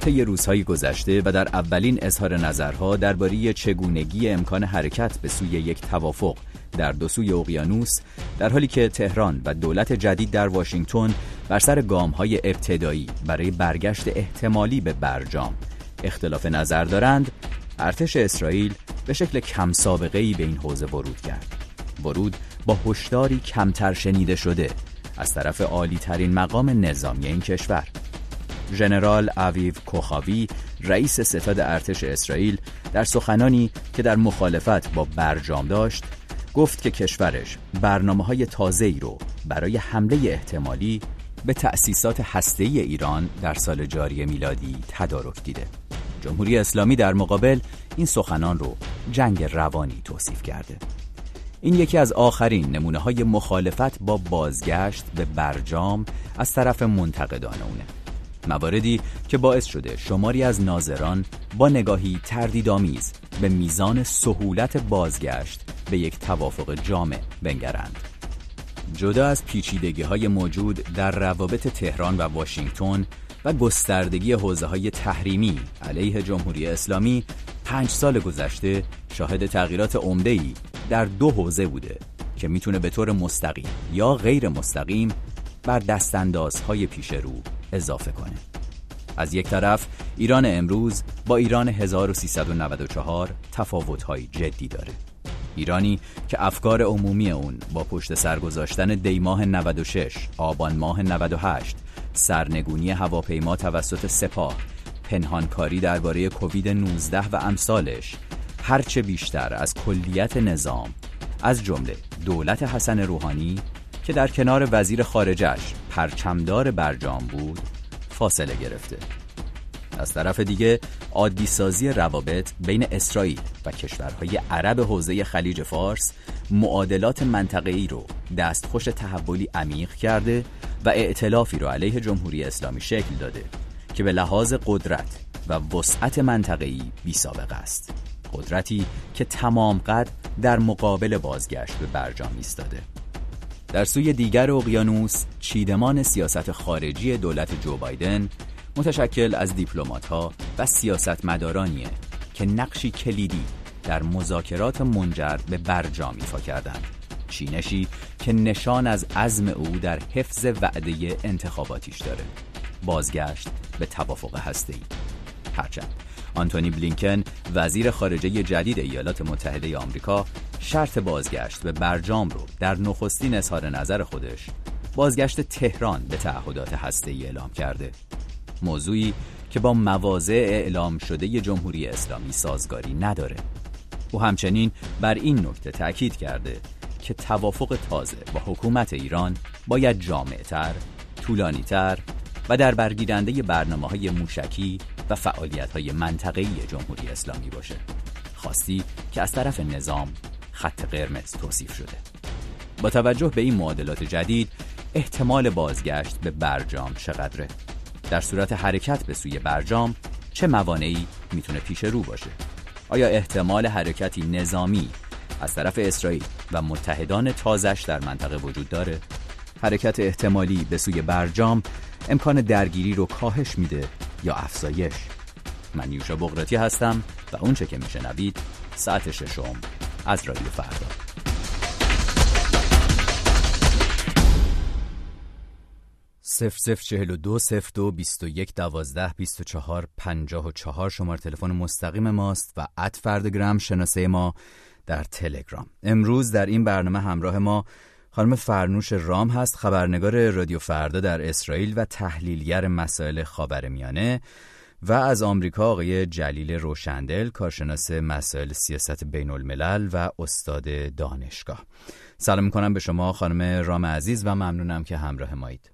طی روزهای گذشته و در اولین اظهار نظرها درباره چگونگی امکان حرکت به سوی یک توافق در دو سوی اقیانوس، در حالی که تهران و دولت جدید در واشنگتن بر سر گام‌های ابتدایی برای برگشت احتمالی به برجام اختلاف نظر دارند، ارتش اسرائیل به شکل کم سابقه‌ای به این حوزه ورود کرد. ورود با هشداری کمتر شنیده شده از طرف عالی‌ترین مقام نظامی این کشور. ژنرال اویو کوخاوی، رئیس ستاد ارتش اسرائیل، در سخنانی که در مخالفت با برجام داشت، گفت که کشورش برنامه‌های تازه‌ای رو برای حمله احتمالی به تأسیسات هسته‌ای ایران در سال جاری میلادی تدارک دیده. جمهوری اسلامی در مقابل این سخنان رو جنگ روانی توصیف کرده. این یکی از آخرین نمونه‌های مخالفت با بازگشت به برجام از طرف منتقدان اونه. مواردی که باعث شده شماری از ناظران با نگاهی تردیدآمیز به میزان سهولت بازگشت به یک توافق جامع بنگرند. جدا از پیچیدگی‌های موجود در روابط تهران و واشنگتن و گستردگی حوزه‌های تحریمی علیه جمهوری اسلامی، 5 سال گذشته شاهد تغییرات عمده‌ای در 2 حوزه بوده که میتونه به طور مستقیم یا غیر مستقیم بر دستاندازهای پیش رو اضافه کنه. از یک طرف ایران امروز با ایران 1394 تفاوت‌های جدی داره. ایرانی که افکار عمومی اون با پشت سر گذاشتن دی ماه 96، آبان ماه 98، سرنگونی هواپیما توسط سپاه، پنهانکاری درباره کووید 19 و امثالش، هرچه بیشتر از کلیت نظام، از جمله دولت حسن روحانی که در کنار وزیر خارجش پرچمدار برجام بود، فاصله گرفته. از طرف دیگه عادی سازی روابط بین اسرائیل و کشورهای عرب حوزه خلیج فارس معادلات منطقه‌ای رو دستخوش تحولی عمیق کرده و ائتلافی رو علیه جمهوری اسلامی شکل داده که به لحاظ قدرت و وسعت منطقه‌ای بی‌سابقه است. قدرتی که تمام قد در مقابل بازگشت به برجام ایستاده. در سوی دیگر اقیانوس، چیدمان سیاست خارجی دولت جو بایدن متشکل از دیپلمات‌ها و سیاستمدارانیه که نقشی کلیدی در مذاکرات منجر به برجام ایفا کردند. چینشی که نشان از عزم او در حفظ وعده انتخاباتیش داره، بازگشت به توافق هسته‌ای. هرچند آنتونی بلینکن، وزیر خارجه جدید ایالات متحده آمریکا، شرط بازگشت به برجام رو در نخستین اظهار نظر خودش بازگشت تهران به تعهدات هسته‌ای اعلام کرده. موضوعی که با مواضع اعلام شده جمهوری اسلامی سازگاری نداره. او همچنین بر این نکته تأکید کرده که توافق تازه با حکومت ایران باید جامع‌تر، طولانی‌تر و در برگیرنده برنامه‌های موشکی و فعالیت‌های منطقه‌ای جمهوری اسلامی باشه. خواستی که از طرف نظام خط قرمز توصیف شده. با توجه به این معادلات جدید، احتمال بازگشت به برجام چقدره؟ در صورت حرکت به سوی برجام چه موانعی میتونه پیش رو باشه؟ آیا احتمال حرکتی نظامی از طرف اسرائیل و متحدان تازش در منطقه وجود داره؟ حرکت احتمالی به سوی برجام امکان درگیری رو کاهش میده یا افزایش؟ من نیوشا بغراتی هستم و اونچه که میشنوید ساعت 6 از رادیو فردا. 0042 02 21 12 24 54 شماره تلفن مستقیم ماست و @فردگرام شناسه ما در تلگرام. امروز در این برنامه همراه ما خانم فرنوش رام هست، خبرنگار رادیو فردا در اسرائیل و تحلیلگر مسائل خاورمیانه، و از آمریکا آقای جلیل روشندل، کارشناس مسائل سیاست بین الملل و استاد دانشگاه. سلام میکنم به شما خانم رام عزیز و ممنونم که همراه مایید.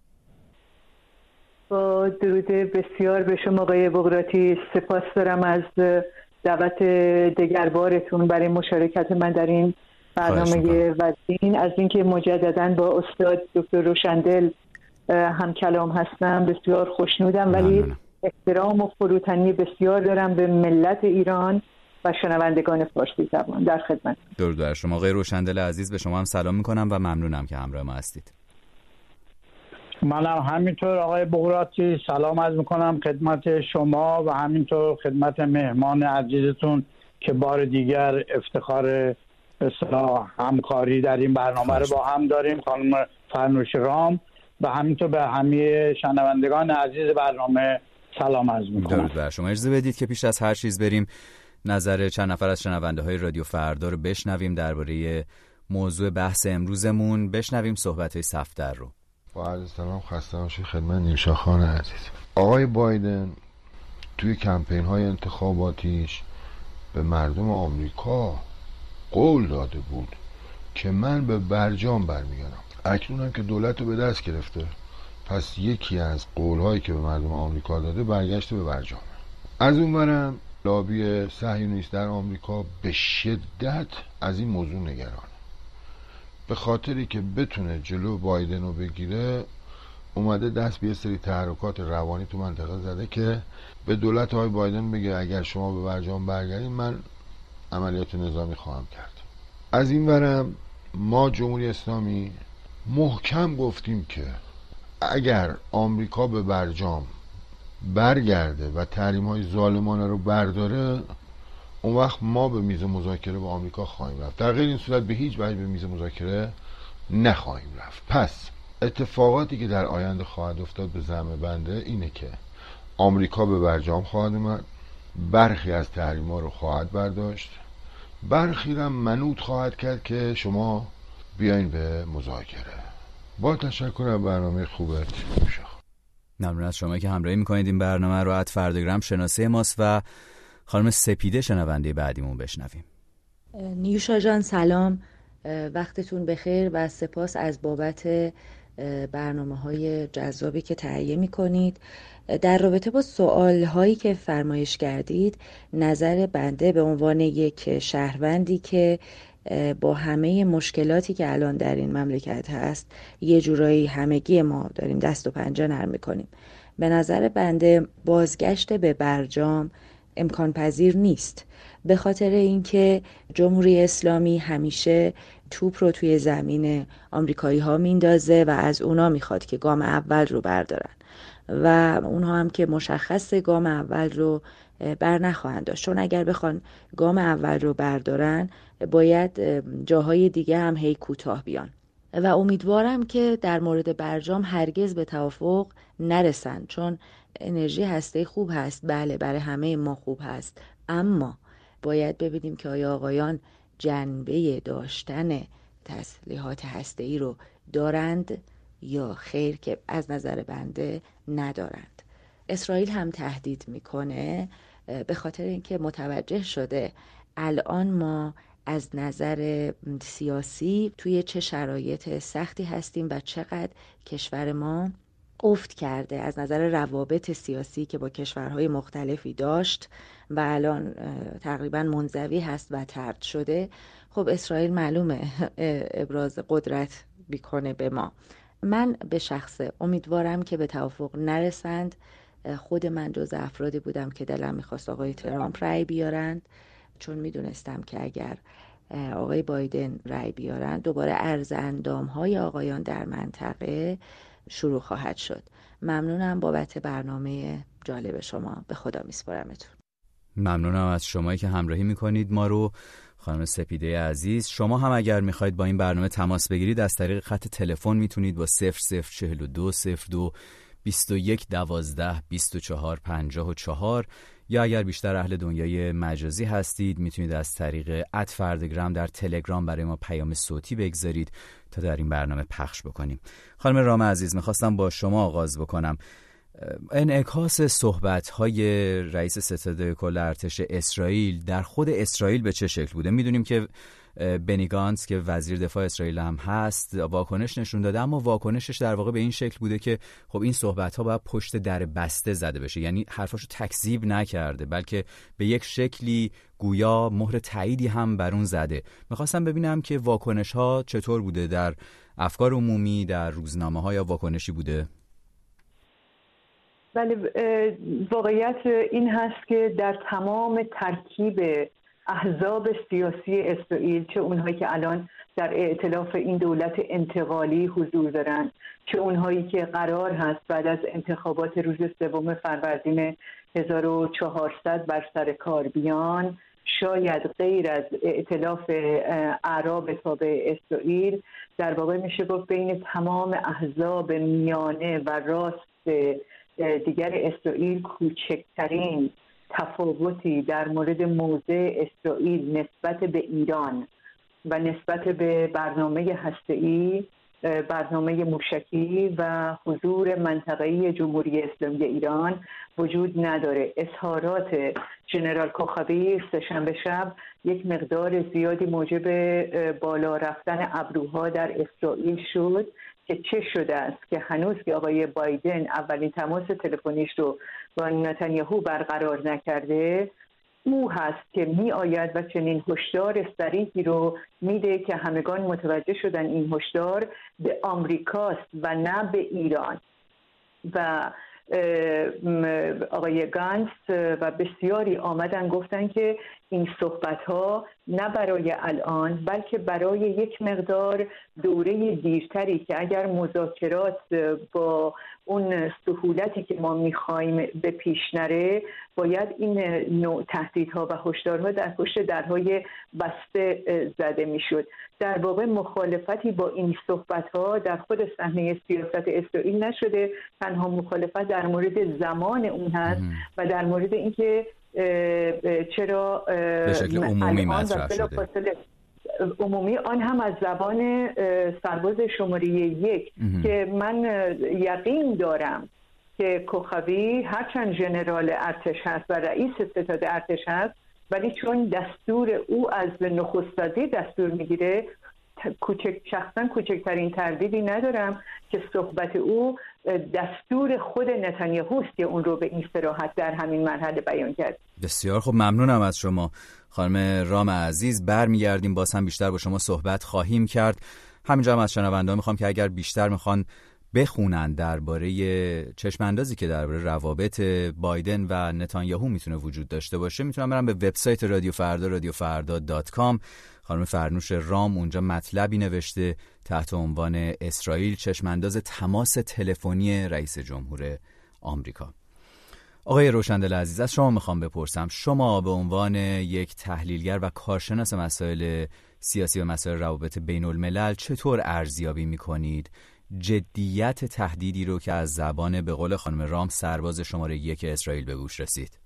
با درود بسیار به شما آقای بغراتی، سپاس دارم از دعوت دگربارتون برای مشارکت من در این برنامه و از اینکه مجددا با استاد دکتر روشندل هم کلام هستم بسیار خوشنودم. ولی احترام و فروتنی بسیار دارم به ملت ایران و شنوندگان فارسی زبان. در خدمت. درود بر شما آقای روشندل عزیز، به شما هم سلام میکنم و ممنونم که همراه ما هستید. منم همینطور آقای بغراتی سلام عرض میکنم خدمت شما و همینطور خدمت مهمان عزیزتون که بار دیگر افتخار اصلاح همکاری در این برنامه رو با هم داریم، خانم فرنوش رام، و همینطور به همه شنوندگان عزیز برنامه سلام عرض میکنم. درود بر شما. اجازه بدید که پیش از هر چیز بریم نظر چند نفر از شنونده های رادیو فردا رو بشنویم درباره موضوع بحث امروزمون. بشنویم صحبت های صفدر رو. با عرض سلام خسته باشید خدمت نیوشا خان عزیز. آقای بایدن توی کمپین های انتخاباتیش به مردم آمریکا قول داده بود که من به برجام برمیگردم. اکنون هم که دولت رو به دست گرفته، پس یکی از قول هایی که به مردم آمریکا داده برگشته به برجام. از اونورم لابی صهیونیست در آمریکا به شدت از این موضوع نگرانه. به خاطری که بتونه جلو بایدن رو بگیره اومده دست به یه سری تحرکات روانی تو منطقه زده که به دولت های بایدن بگه اگر شما به برجام برگردین من عملیات نظامی خواهم کرد. از این ورم ما جمهوری اسلامی محکم گفتیم که اگر آمریکا به برجام برگرده و تحریم های ظالمانه رو برداره، اون وقت ما به میز مذاکره با آمریکا خواهیم رفت. در غیر این صورت به هیچ وجه به میز مذاکره نخواهیم رفت. پس اتفاقاتی که در آینده خواهد افتاد به زعم بنده اینه که آمریکا به برجام خواهد اومد، برخی از تحریم‌ها رو خواهد برداشت، برخی هم منوط خواهد کرد که شما بیاین به مذاکره. با تشکر از برنامه خوبت. ممنون از شما که همراهی میکنید این برنامه رو. @فرداگرام شناسه ماست و خانم سپیده شنونده بعدیمون بشنویم. نیوشا جان سلام، وقتتون بخیر و سپاس از بابت برنامه‌های جذابی که تهیه می‌کنید. در رابطه با سوال‌هایی که فرمایش کردید، نظر بنده به عنوان یک شهروندی که با همه مشکلاتی که الان در این مملکت هست یه جورایی همگی ما داریم دست و پنجه نرم می‌کنیم، به نظر بنده بازگشت به برجام امکان پذیر نیست، به خاطر اینکه جمهوری اسلامی همیشه توپ رو توی زمین آمریکایی ها میندازه و از اونا میخواد که گام اول رو بردارن و اونها هم که مشخص گام اول رو بر نخواهند داشت، چون اگر بخوان گام اول رو بردارن باید جاهای دیگه هم هی کوتاه بیان و امیدوارم که در مورد برجام هرگز به توافق نرسن، چون انرژی هسته خوب هست، بله برای همه ما خوب هست، اما باید ببینیم که آیا آقایان جنبه داشتن تسلیحات هسته‌ای رو دارند یا خیر، که از نظر بنده ندارند. اسرائیل هم تهدید میکنه به خاطر اینکه متوجه شده الان ما از نظر سیاسی توی چه شرایط سختی هستیم و چقدر کشور ما افت کرده از نظر روابط سیاسی که با کشورهای مختلفی داشت و الان تقریبا منزوی هست و طرد شده. خب اسرائیل معلومه ابراز قدرت میکنه به ما. من به شخصه امیدوارم که به توافق نرسند. خود من جز افرادی بودم که دلم میخواست آقای ترامپ رأی بیارند، چون میدونستم که اگر آقای بایدن رأی بیارند دوباره عرض اندامهای آقایان در منطقه شروع خواهد شد. ممنونم بابت برنامه جالب شما. به خدا میسپارمتون. ممنونم از شمایی که همراهی میکنید ما رو. خانم سپیده عزیز، شما هم اگر میخواید با این برنامه تماس بگیرید از طریق خط تلفن میتونید با 0042 02 21 12 24 54 یا اگر بیشتر اهل دنیای مجازی هستید میتونید از طریق @فرداگرام در تلگرام برای ما پیام صوتی بگذارید تا در این برنامه پخش بکنیم. خانم رام عزیز، میخواستم با شما آغاز بکنم. انعکاس صحبت‌های رئیس ستاد کل ارتش اسرائیل در خود اسرائیل به چه شکل بوده؟ میدونیم که بنی گانتز که وزیر دفاع اسرائیل هم هست واکنش نشون داده، اما واکنشش در واقع به این شکل بوده که خب این صحبت‌ها باید پشت در بسته زده بشه، یعنی حرفاشو تکذیب نکرده بلکه به یک شکلی گویا مهر تاییدی هم بر اون زده. میخواستم ببینم که واکنش‌ها چطور بوده، در افکار عمومی، در روزنامه‌ها، یا واکنشی بوده؟ بله، واقعیت این هست که در تمام ترکیب احزاب سیاسی اسرائیل، چه اونهایی که الان در ائتلاف این دولت انتقالی حضور دارن که اونهایی که قرار هست بعد از انتخابات روز 3 فروردین 1400 بر سر کار بیان، شاید غیر از ائتلاف اعراب تابع اسرائیل، در واقع میشه گفت بین تمام احزاب میانه و راست دیگر اسرائیل کوچکترین تفاوتی در مورد موضع اسرائیل نسبت به ایران و نسبت به برنامه هسته‌ای، برنامه موشکی و حضور منطقه‌ای جمهوری اسلامی ایران وجود نداره. اظهارات ژنرال کوخاوی سه‌شنبه شب یک مقدار زیادی موجب بالا رفتن ابروها در اسرائیل شد که چه شده است که هنوز که آقای بایدن اولین تماس تلفنیش رو با نتانیاهو برقرار نکرده، او هست که می آید و چنین هشدار صریحی رو میده که همگان متوجه شدن این هشدار به آمریکاست و نه به ایران. و آقای گانس و بسیاری آمدن گفتن که این صحبت‌ها نه برای الان بلکه برای یک مقدار دوره دیرتری که اگر مذاکرات با اون سهولتی که ما می‌خوایم به پیش نره، باید این نوع تهدیدها و هشدارها در پشت درهای بسته زده میشد. در واقع مخالفتی با این صحبت‌ها در خود صحنه سیاست اسرائیل نشده، تنها مخالفت در مورد زمان اون هست و در مورد اینکه چرا به شکل عمومی مطرح شده. عمومی آن هم از زبان سرباز شماره 1 که من یقین دارم که کوخاوی هرچند ژنرال ارتش هست و رئیس ستاد ارتش هست، ولی چون دستور او از نخست وزیر دستور میگیره، شخصا کوچکترین تردیدی ندارم که صحبت او دستور خود نتانیاهوست که اون رو به این صراحت در همین مرحله بیان کرد. بسیار خب، ممنونم از شما خانم رام عزیز. برمیگردیم، باز هم بیشتر با شما صحبت خواهیم کرد. همینجا هم از شنونده‌ها میخوام که اگر بیشتر میخوان بخونن درباره چشم اندازی که درباره روابط بایدن و نتانیاهو میتونه وجود داشته باشه، میتونن برن به وبسایت رادیو فردا radiofarda.com. خانم فرنوش رام اونجا مطلبی نوشته تحت عنوان اسرائیل چشم انداز تماس تلفنی رئیس جمهور آمریکا. آقای روشندل عزیز، از شما میخوام بپرسم، شما به عنوان یک تحلیلگر و کارشناس مسائل سیاسی و مسائل روابط بین الملل چطور ارزیابی میکنید جدیت تهدیدی رو که از زبان به قول خانم رام سرباز شماره 1 اسرائیل به گوش رسید؟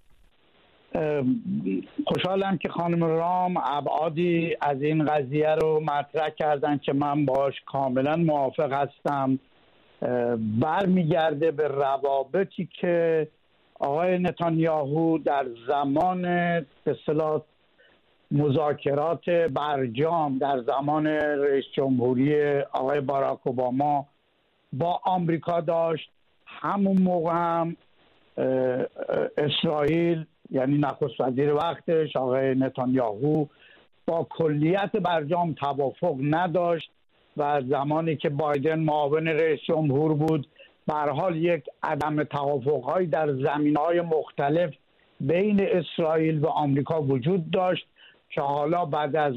خوشحالم که خانم رام ابعادی از این قضیه رو مطرح کردن که من باش کاملا موافق هستم. برمیگرده به روابطی که آقای نتانیاهو در زمان به اصطلاح مذاکرات برجام در زمان رئیس جمهوری آقای باراک اوباما با آمریکا داشت. همون موقع هم اسرائیل، یعنی نخست وزیر وقتش آقای نتانیاهو، با کلیت برجام توافق نداشت و زمانی که بایدن معاون رئیس جمهور بود به هر حال یک عدم توافق‌هایی در زمینه‌های مختلف بین اسرائیل و آمریکا وجود داشت که حالا بعد از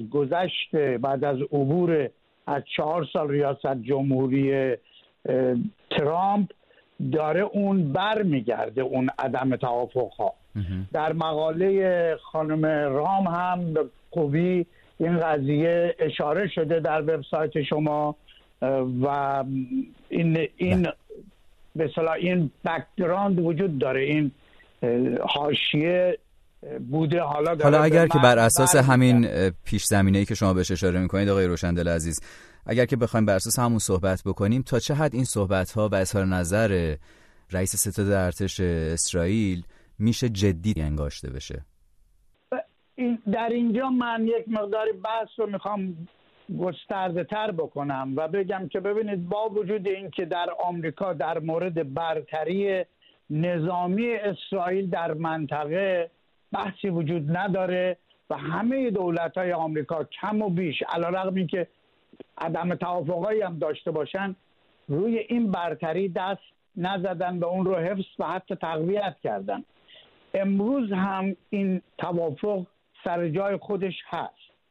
عبور از 4 سال ریاست جمهوری ترامپ داره اون برمیگرده اون عدم توافق‌ها. در مقاله خانم رام هم به خوبی این قضیه اشاره شده در وبسایت شما و این به اصطلاح این بک‌گراند وجود داره، این حاشیه بوده. حالا اگر که بر اساس همین پیش زمینه‌ای که شما بهش اشاره می‌کنید آقای روشندل عزیز، اگر که بخوایم بر اساس همون صحبت بکنیم، تا چه حد این صحبت‌ها و اظهار نظر رئیس ستاد ارتش اسرائیل میشه جدی انگاشته بشه؟ در اینجا من یک مقداری بحث رو میخوام گسترده تر بکنم و بگم که ببینید، با وجود این که در آمریکا در مورد برتری نظامی اسرائیل در منطقه بحثی وجود نداره و همه دولت‌های آمریکا کم و بیش علیرغم این که عدم توافقایی هم داشته باشن روی این برتری دست نزدن و اون رو حفظ و حتی تقویت کردن. امروز هم این توافق سر جای خودش هست،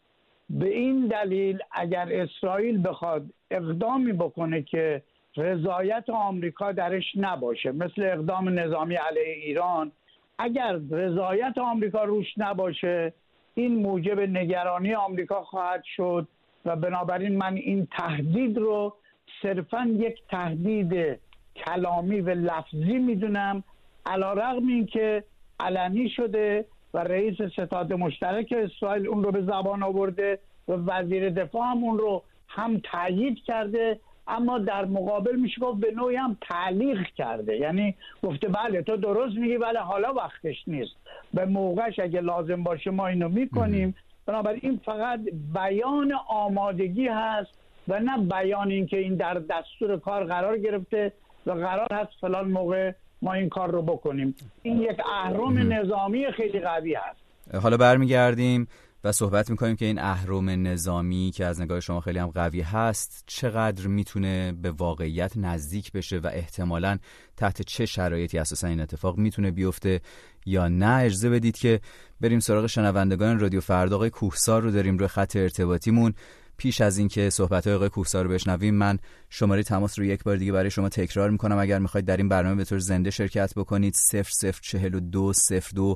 به این دلیل اگر اسرائیل بخواد اقدامی بکنه که رضایت آمریکا درش نباشه، مثل اقدام نظامی علیه ایران، اگر رضایت آمریکا روش نباشه این موجب نگرانی آمریکا خواهد شد و بنابراین من این تهدید رو صرفاً یک تهدید کلامی و لفظی میدونم، علیرغم این که علنی شده و رئیس ستاد مشترک اسرائیل اون رو به زبان آورده و وزیر دفاع هم اون رو هم تایید کرده، اما در مقابل میشه گفت به نوعی هم تعلیق کرده، یعنی گفته بله تو درست میگی ولی حالا وقتش نیست، به موقعش اگه لازم باشه ما اینو میکنیم. بنابراین این فقط بیان آمادگی هست و نه بیان این که این در دستور کار قرار گرفته و قرار هست فلان موقع ما این کار رو بکنیم. این یک اهرم نظامی خیلی قوی هست. حالا برمیگردیم و صحبت میکنیم که این اهرم نظامی که از نگاه شما خیلی هم قوی هست چقدر میتونه به واقعیت نزدیک بشه و احتمالاً تحت چه شرایطی اساساً این اتفاق میتونه بیفته یا نه. اجازه بدید که بریم سراغ شنوندگان رادیو فردا. آقای کوهسار رو داریم روی خط ارتباطیمون. پیش از اینکه صحبت‌های آقای کوهسار رو بشنویم من شماره تماس رو یک بار دیگه برای شما تکرار میکنم. اگر میخواید در این برنامه به طور زنده شرکت بکنید 0042 02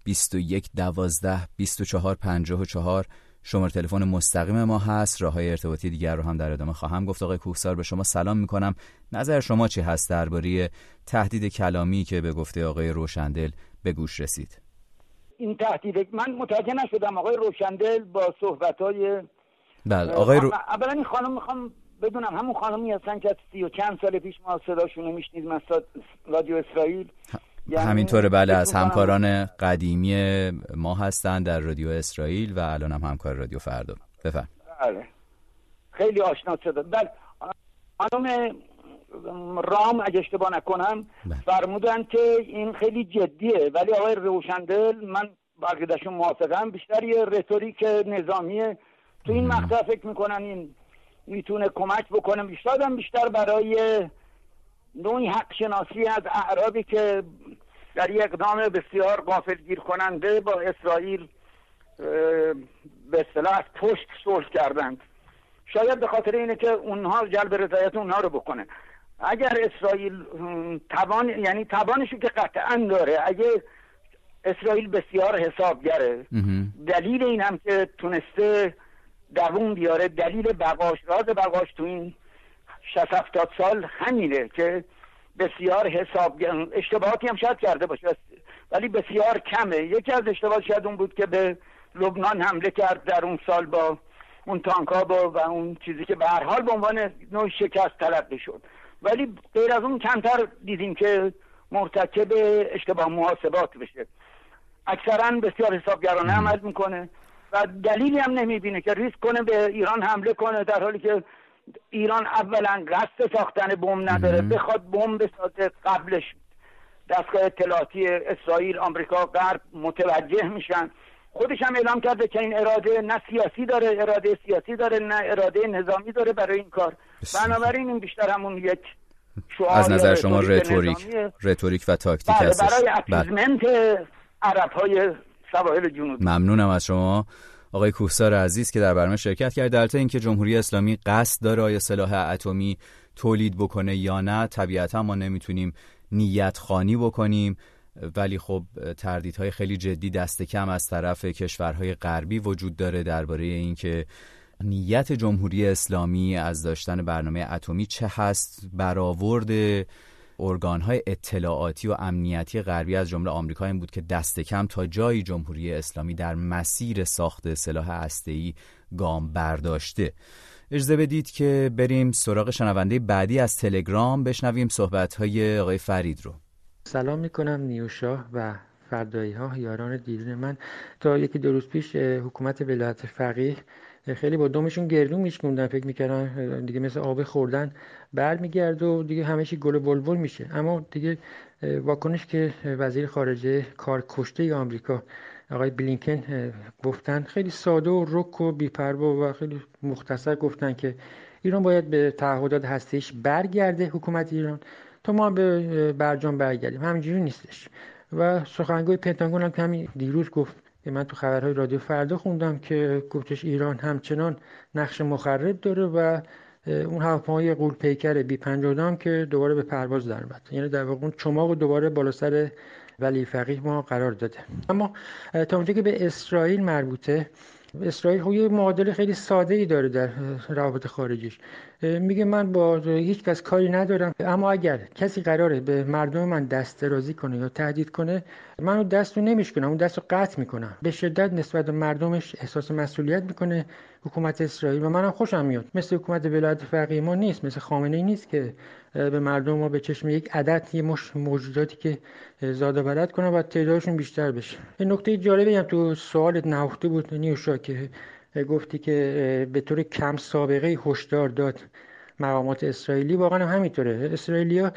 21 12 24 54 شماره تلفن مستقیم ما هست. راههای ارتباطی دیگر رو هم در ادامه خواهم گفت. آقای کوهسار به شما سلام میکنم. نظر شما چی هست درباره تهدید کلامی که به گفته آقای روشندل به گوش رسید؟ این تهدید من متوجه نشدم آقای روشندل با صحبت‌های بله اولا این خانم میخوام بدونم همون خانمی هستن که 30 و چند سال پیش ما صداشون رو میشنیدیم از رادیو اسرائیل؟ همینطوره بله، از همکاران قدیمی ما هستن در رادیو اسرائیل و الان هم همکار رادیو فردا. بفرم. بله خیلی آشنا شده. بله خانم رام اگه اشتباه نکنم فرمودن که این خیلی جدیه، ولی آقای روشندل من بقیدشون موافقم، بیشتر یه رتوریک نظامیه تو این مقطع. فکر میکنن این میتونه کمک بکنه، بیشتر برای نوعی حق شناسی از اعرابی که در یک اقدام بسیار غافلگیر کننده با اسرائیل به اصطلاح از پشت صلح کردند. شاید به خاطر اینه که اونها جلب رضایت اونها رو بکنه. اگر اسرائیل توانشو که قطعا داره، اگه اسرائیل بسیار حسابگره، دلیل این هم که تونسته دووم بیاره، دلیل راز بقاش تو این 60-70 سال همینه که بسیار حسابگر، اشتباهاتی هم شاید کرده باشه ولی بسیار کمه. یکی از اشتباهات شاید اون بود که به لبنان حمله کرد در اون سال با اون تانکا و اون چیزی که به هر حال به عنوان نوع شکست تلقی شد، ولی غیر از اون کمتر دیدیم که مرتکب اشتباه محاسبات بشه. اکثرا بسیار حسابگرانه عمل میکنه و دلیلی هم نمیبینه که ریسک کنه به ایران حمله کنه، در حالی که ایران اولا قصد ساختن بمب نداره، بخواد بمب بسازه قبلش دستگاه اطلاعاتی اسرائیل، آمریکا، غرب متوجه میشن. خودش هم اعلام کرده که این اراده نه سیاسی داره، اراده سیاسی داره نه اراده نظامی داره برای این کار. بنابراین این بیشتر همون یک شعار از نظر شما رتوریک و تاکتیک هست برای اپیزمنت عرب‌های سواحل جنوبی. ممنونم از شما آقای کوهسار عزیز که در برنامه شرکت کرد. البته اینکه جمهوری اسلامی قصد داره آیا سلاح اتمی تولید بکنه یا نه طبیعتا ما نمیتونیم نیت خوانی بکنیم، ولی خب تردیدهای خیلی جدی دست کم از طرف کشورهای غربی وجود داره درباره اینکه نیت جمهوری اسلامی از داشتن برنامه اتمی چه هست. برآورد ارگان‌های اطلاعاتی و امنیتی غربی از جمله آمریکا این بود که دست کم تا جایی جمهوری اسلامی در مسیر ساخت سلاح هسته‌ای گام برداشته. اجازه بدید که بریم سراغ شنونده بعدی از تلگرام بشنویم صحبت‌های آقای فرید رو. سلام میکنم نیوشاه و فردایی ها یاران دیرین من. تا یکی دو روز پیش حکومت ولایت فقیه خیلی با دمشون گردون میشکوندن، فکر میکردن دیگه مثل آب خوردن برمیگرد و دیگه همه چی گل و بلبل میشه. اما دیگه واکنش که وزیر خارجه کار کشته آمریکا آقای بلینکن گفتن خیلی ساده و رک و بی‌پروا و خیلی مختصر گفتن که ایران باید به تعهدات هسته‌ایش برگرده، حکومت ایران، تا ما به برجام برگردیم. همینجوری نیستش. و سخنگوی پنتاگون هم که همین دیروز گفت من تو خبرهای رادیو فردا خوندم که گفتش ایران همچنان نقش مخرب داره و اون هواپیمای غول‌پیکر بی 52 هم که دوباره به پرواز در اومد، یعنی در واقع اون چماق دوباره بالا سر ولی فقیه ما قرار داده. اما تا اونجا که به اسرائیل مربوطه، اسرائیل یه معادله خیلی ساده ای داره در روابط خارجیش. میگه من با هیچ کس کاری ندارم، اما اگر کسی قراره به مردم من دست درازی کنه یا تهدید کنه، من اون دست رو نمیشکنم، اون دست رو قطع میکنم. به شدت نسبت به مردمش احساس مسئولیت میکنه حکومت اسرائیل و منم خوشم میاد. مثل حکومت ولایت فقیه ما نیست، مثل خامنه‌ای نیست که به مردم ما به چشم یک عدد یه مش موجوداتی که زاده ولد کنه و تعدادشون بیشتر بشه. این نکته جالبی هم تو سوالت نهفته بود نیوشا که گفتی که به طور کم سابقه هشدار داد مقامات اسرائیلی. واقعا هم همینطوره. اسرائیلیا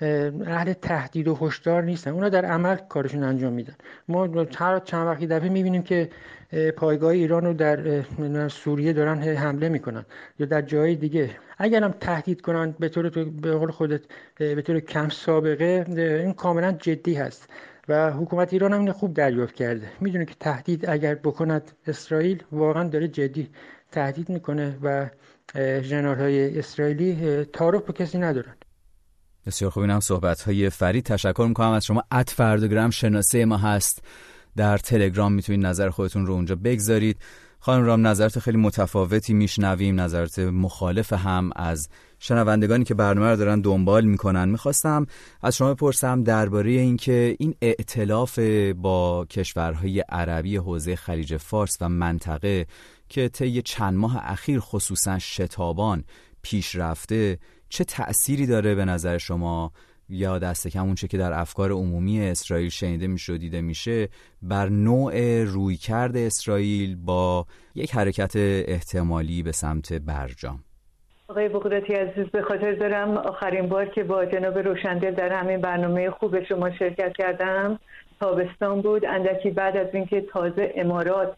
اهل تهدید و هشدار نیستن، اونا در عمل کارشون انجام میدن. ما هر چند وقتی دفعه میبینیم که پایگاه ایران رو در سوریه دارن حمله میکنن یا در جای دیگه. اگر هم تهدید کنن به قول خودت به طور کم سابقه، این کاملا جدی هست و حکومت ایران هم خوب دریافت کرده، میدونه که تهدید اگر بکند اسرائیل واقعا داره جدی تهدید میکنه و ژنرال‌های اسرائیلی تعارف به کسی ندارن. بسیار خوب. اینم صحبت‌های فرید. تشکر می‌کنم از شما. @فردوگرام شناسه ما هست در تلگرام، میتونید نظر خودتون رو اونجا بگذارید. خانم رام، نظرات خیلی متفاوتی میشنویم، نظرات مخالف هم از شنوندگانی که برنامه رو دارن دنبال میکنن. میخواستم از شما بپرسم درباره اینکه این ائتلاف با کشورهای عربی حوزه خلیج فارس و منطقه که طی چند ماه اخیر خصوصا شتابان پیش رفته چه تأثیری داره به نظر شما، یا دست کم اون چه که در افکار عمومی اسرائیل شنیده میشه و دیده میشه، بر نوع رویکرد اسرائیل با یک حرکت احتمالی به سمت برجام؟ آقای بغراتی عزیز، به خاطر دارم آخرین بار که با جناب روشندل در همین برنامه خوب شما شرکت کردم تابستان بود، اندکی بعد از اینکه تازه امارات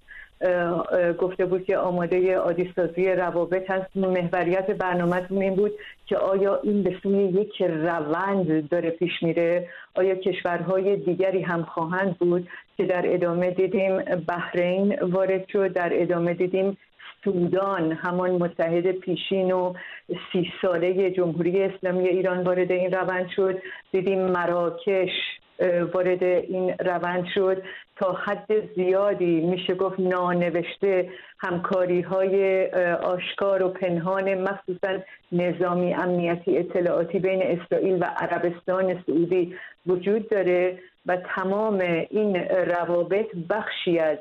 گفته بود که آماده عادی‌سازی روابط هست. محوریت برنامه‌تون این بود که آیا این به سوی یک روند داره پیش میره؟ آیا کشورهای دیگری هم خواهند بود که در ادامه دیدیم بحرین وارد شد، در ادامه دیدیم سودان، همان متحد پیشین و 30 ساله جمهوری اسلامی ایران وارد این روند شد، دیدیم مراکش وارد این روند شد. تا حد زیادی میشه گفت نانوشته همکاری‌های آشکار و پنهان مخصوصا نظامی امنیتی اطلاعاتی بین اسرائیل و عربستان سعودی وجود داره و تمام این روابط بخشی از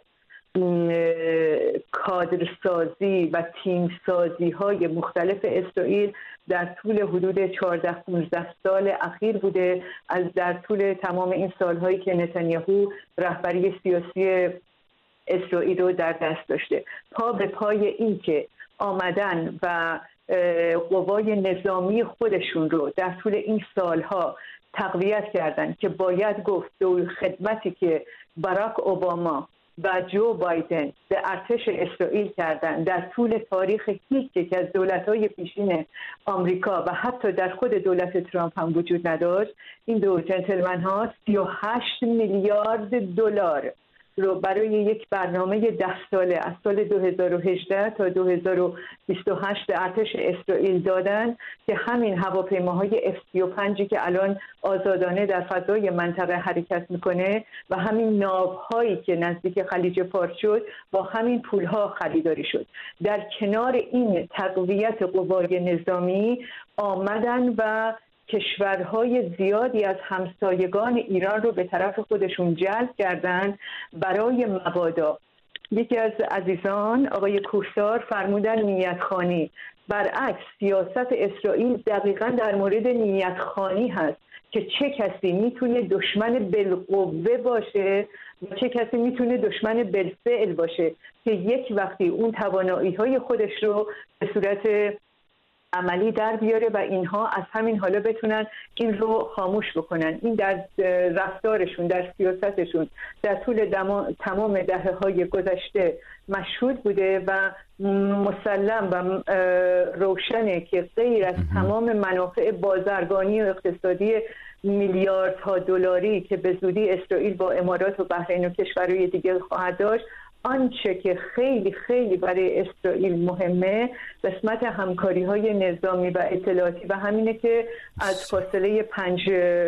کادرسازی و تیمسازی های مختلف اسرائیل در طول حدود 14-15 سال اخیر بوده، در طول تمام این سالهایی که نتانیاهو رهبری سیاسی اسرائیل رو در دست داشته. پا به پای این که آمدن و قوای نظامی خودشون رو در طول این سالها تقویت کردن که باید گفت خدمتی که باراک اوباما و جو بایدن به ارتش اسرائیل کردن در طول تاریخ هیچ یک از دولت‌های پیشین آمریکا و حتی در خود دولت ترامپ هم وجود نداشت. این دو جنتلمن ها 38 میلیارد دلار رو برای یک برنامه 10 ساله از سال 2018 تا 2028 به ارتش اسرائیل دادن که همین هواپیماهای F-35 که الان آزادانه در فضای منطقه حرکت میکنه و همین ناوهایی که نزدیک خلیج فارس شد با همین پولها خریداری شد. در کنار این تقویت قوای نظامی آمدن و کشورهای زیادی از همسایگان ایران رو به طرف خودشون جلب کردند برای مبادا. یکی از عزیزان آقای کوهسار فرمودن نیت‌خوانی. برعکس سیاست اسرائیل دقیقاً در مورد نیت‌خوانی هست که چه کسی میتونه دشمن بالقوه باشه و چه کسی میتونه دشمن بالفعل باشه که یک وقتی اون توانایی‌های خودش رو به صورت عملی در بیاره و اینها از همین حالا بتونن این رو خاموش بکنن. این در رفتارشون، در سیاستشون در طول تمام دهه‌های گذشته مشهود بوده و مسلم و روشنه که غیر از تمام منافع بازرگانی و اقتصادی میلیاردها دلاری که به زودی اسرائیل با امارات و بحرین و کشورهای دیگه خواهد داشت، آنچه که خیلی خیلی برای اسرائیل مهمه قسمت همکاری‌های نظامی و اطلاعاتی و همینه که از فاصله 5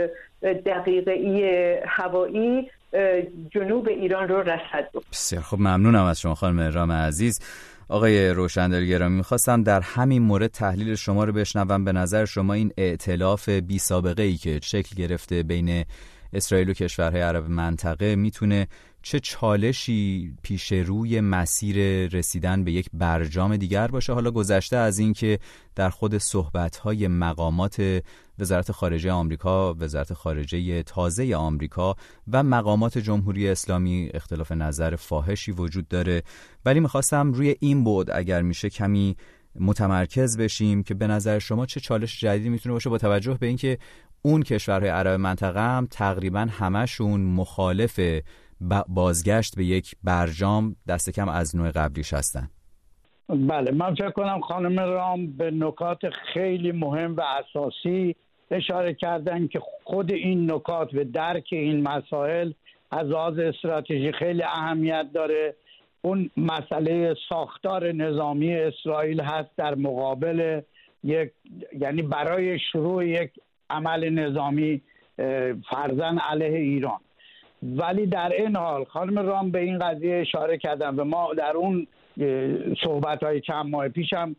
دقیقه‌ای هوایی جنوب ایران رو رصد بود. بسیار خب، ممنونم از شما خانم رام عزیز. آقای روشندل گرامی، می‌خواستم در همین مورد تحلیل شما رو بشنوم. به نظر شما این ائتلاف بی سابقه ای که شکل گرفته بین اسرائیل و کشورهای عرب منطقه میتونه چه چالشی پیش روی مسیر رسیدن به یک برجام دیگر باشه؟ حالا گذشته از این که در خود صحبت‌های مقامات وزارت خارجه آمریکا، وزارت خارجه تازه آمریکا و مقامات جمهوری اسلامی اختلاف نظر فاحشی وجود داره، ولی میخواستم روی این بعد اگر میشه کمی متمرکز بشیم که به نظر شما چه چالش جدیدی میتونه باشه، با توجه به اینکه اون کشورهای عرب منطقه هم تقریبا همشون مخالف بازگشت به یک برجام دست کم از نوع قبلیش هستن. بله، من فکر کنم خانم رام به نکات خیلی مهم و اساسی اشاره کردن که خود این نکات و درک این مسائل از لحاظ استراتژی خیلی اهمیت داره. اون مسئله ساختار نظامی اسرائیل هست در مقابل یعنی برای شروع یک عمل نظامی فرضاً علیه ایران. ولی در این حال خانم رام به این قضیه اشاره کردن و ما در اون صحبت‌های چند ماه پیش هم